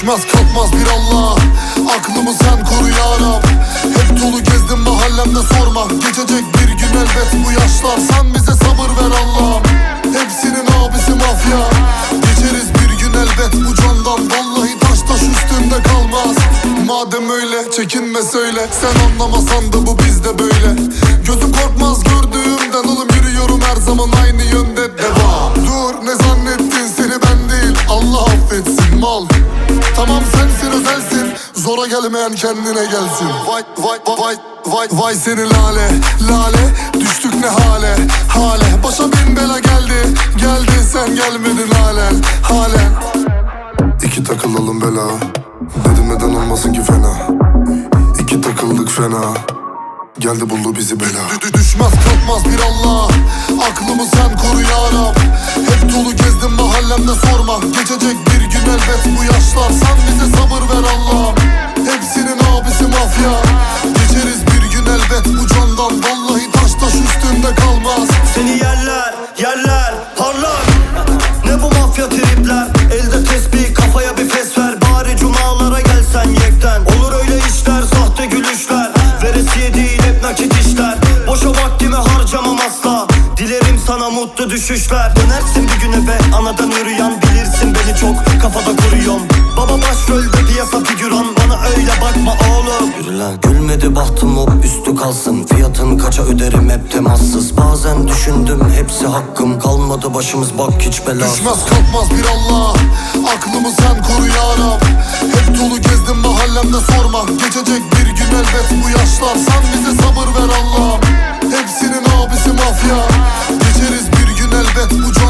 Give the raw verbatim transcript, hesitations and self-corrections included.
Düşmez kalkmaz bir Allah, aklımı sen koru ya Rab. Hep dolu gezdim mahallemde sorma, geçecek bir gün elbet bu yaşlar. Sen bize sabır ver Allah'ım, hepsinin abisi mafya. Geçeriz bir gün elbet bu candan, vallahi taş taş üstünde kalmaz. Madem öyle çekinme söyle, sen anlamasan da bu bizde böyle. Gözüm korkmaz gördüğümden oğlum, yürüyorum her zaman aynı yönde, devam. Dur, ne zannettin, seni ben değil Allah affetsin mal. Tamam sensin özelsin, zora gelmeyen kendine gelsin. Vay vay vay vay vay seni lale lale, düştük ne hale hale. Başa bin bela geldi geldi, sen gelmedin halen halen. İki takılalım bela, dedim neden olmasın ki fena. İki takıldık fena, geldi buldu bizi bela. D Düşmez kalkmaz bir Allah, aklımı sen koru ya Rab. Hep dolu gezdim mahallemde sorma, geçecek bir gün elbet bu yaşlar. Sen bize sabır ver Allah'ım, hepsinin abisi mafya. Geçeriz bir gün elbet bu candan, vallahi taş taş üstünde kalmaz. Seni yerler yerler parlar, ne bu mafya tripler. Elde tesbih kafaya bir fes ver, bari cumalara gelsen yekten. Olur öyle işler, sahte gülüşler, veresiye değil hep nakit işler. Boşa vaktimi harcamam asla, dilerim sana mutlu düşüşler. Dönersin bir gün eve anadan yürüyen, bilirsin beni çok kafada kuruyorum. Baba başrolde piyasa figüran, bana öyle bakma oğlum. Yürü lan, gülmedi bahtım hop üstü kalsın. Fiyatını kaça öderim hep temassız. Bazen düşündüm hepsi hakkım, kalmadı başımız bak hiç bela. Düşmez kalkmaz bir Allah, aklımı sen koru ya Rab. Hep dolu gezdim mahallemde sorma, geçecek bir gün elbet bu yaşlar. Sen bize sabır ver Allah'ım, hepsinin abisi mafya. Geçeriz bir gün elbet bu